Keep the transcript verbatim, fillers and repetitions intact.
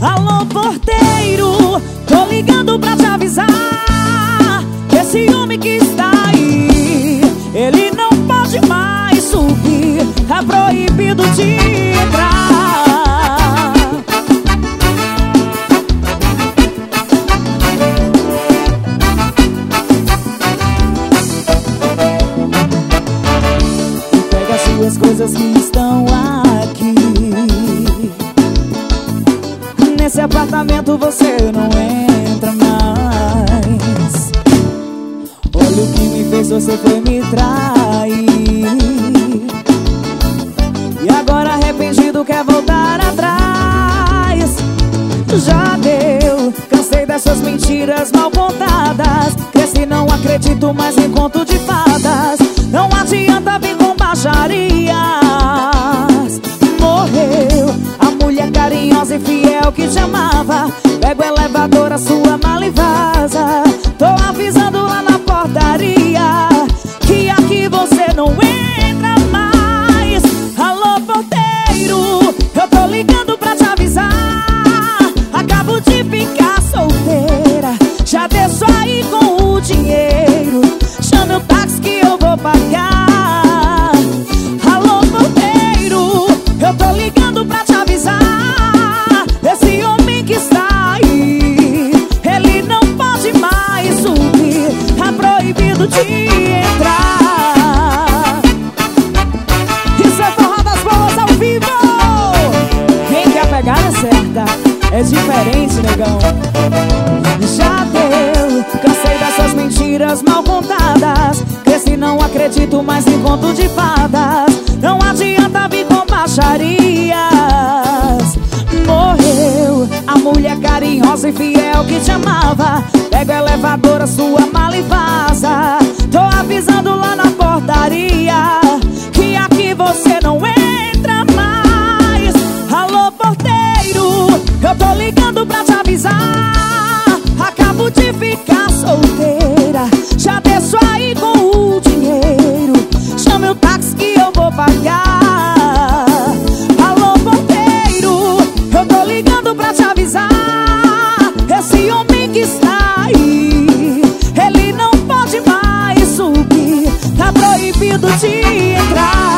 Alô, porteiro, tô ligando pra te avisar que esse homem que está aí, ele não pode mais subir, é proibido de entrar. Pega as suas coisas que estão aqui. Nesse apartamento você não entra mais. Olha o que me fez, você foi me trair. E agora arrependido quer voltar atrás. Já deu, cansei dessas mentiras mal contadas. Cresci, não acredito mais em conto de fadas. Não adianta vir com baixarias. Morreu a mulher carinhosa e fiel que te amava. Pega o elevador, a sua mala e vaza. Tô avisando lá na portaria que aqui você não entra mais. Alô, porteiro, eu tô ligando pra te avisar. Acabo de ficar solteira, já desço aí com o dinheiro. Chame o táxi que eu vou pagar. Alô, porteiro, eu tô ligando pra te avisar. Esse homem que está aí, ele não pode mais subir, é proibido de entrar. Isso é Forró das Boas ao vivo. Quem quer pegar é certa, é diferente, negão. Já deu, cansei dessas mentiras mal contadas. Cresci, não acredito mais em conto de fadas. Não adianta vir com baixarias. Morreu a mulher carinhosa e fiel que te amava. Pega o elevador, a sua mala e vaza. Tô avisando lá na portaria que aqui você não entra mais. Alô, porteiro, eu tô ligando pra te avisar. Acabo de ficar solteira, já desço aí com o dinheiro. Chame o táxi que eu vou pagar. Alô, porteiro, eu tô ligando pra te avisar. Esse homem que está aí, ele não pode mais subir, tá proibido de entrar.